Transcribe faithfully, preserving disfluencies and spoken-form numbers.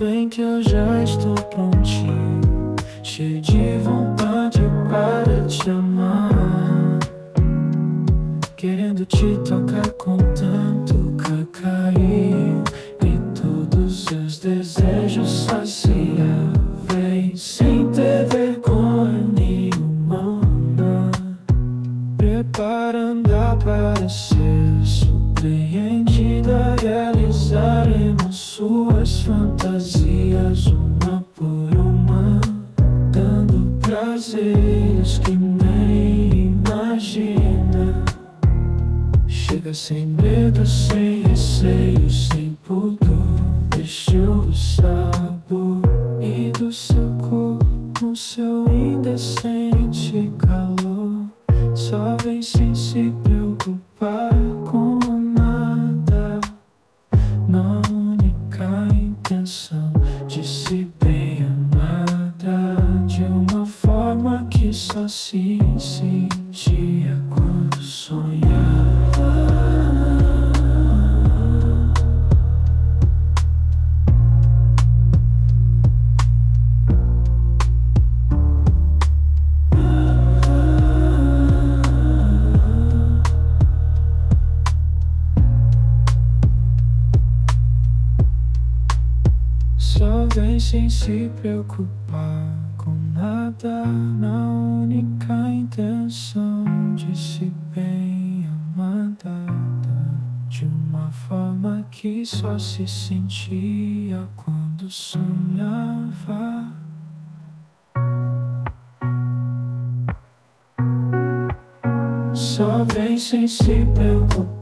vem que eu já estou prontinho, cheio de vontade para te amar, querendo te tocar com tanto carinho e todos seus desejos saciar. Vem sem ter vergonha nenhuma, preparando para ser surpreendida. Realizaremos suas fantasias uma por uma, dando prazeres que nem imagina. Chega sem medo, sem receio, sem pudor. Deixa o sabor e do seu corpo, seu indecente calor. Só vem sem se preocupar com nada, na única intenção de se bem amada, de uma forma que só se sentia quando sonhava. Só vem sem se preocupar com nada, na única intenção de se bem amada, de uma forma que só se sentia quando sonhava. Só vem sem se preocupar